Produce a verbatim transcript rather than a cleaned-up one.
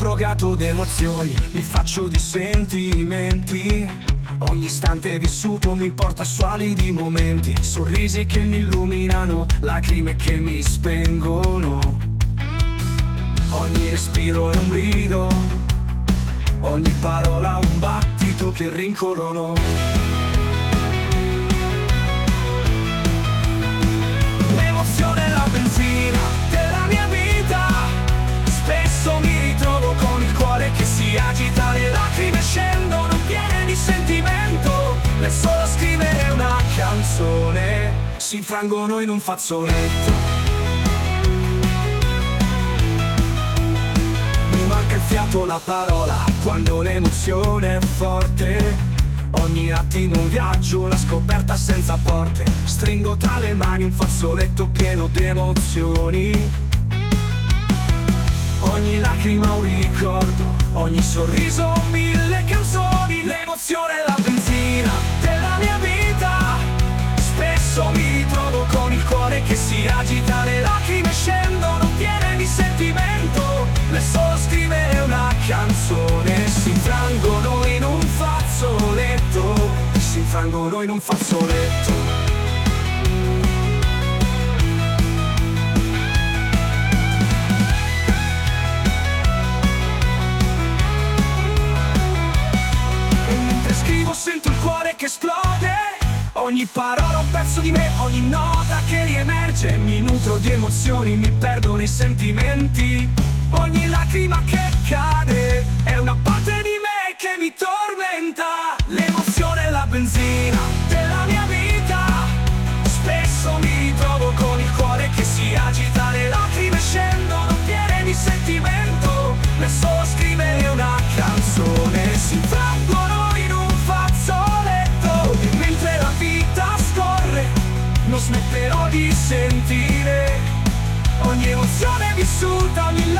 drogato d'emozioni, mi faccio di sentimenti. Ogni istante vissuto mi porta su alidi momenti, sorrisi che mi illuminano, lacrime che mi spengono. Ogni respiro è un grido, ogni parola un battito che rincorrono. L'emozione è la benzina della mia vita, spesso mi ritrovo con il cuore che si agita, le lacrime scendono piene di sentimento, e solo scrivere una canzone si infrangono in un fazzoletto. Il fiato, la parola, quando l'emozione è forte. Ogni attimo un viaggio, una scoperta senza porte. Stringo tra le mani un fazzoletto pieno d'emozioni. Ogni lacrima un ricordo, ogni sorriso mille canzoni. L'emozione è la benzina della mia vita, spesso mi ritrovo con il cuore che si agita, le lacrime scendono piene di sentimento, e solo scrivere una canzone si infrangono in un fazzoletto, si infrangono in un fazzoletto. E mentre scrivo sento il cuore che esplode, ogni parola un pezzo di me, ogni nota che riemerge. Mi nutro di emozioni, mi perdo nei sentimenti. Ogni lacrima che cade è una parte di me che mi tormenta. L'emozione è la benzina della mia vita, spesso mi ritrovo con il cuore che si agita, le lacrime scendono piene di sentimento, e solo scrivere una canzone si infrangono in un fazzoletto. E mentre la vita scorre non smetterò di sentire ogni emozione vissuta, ogni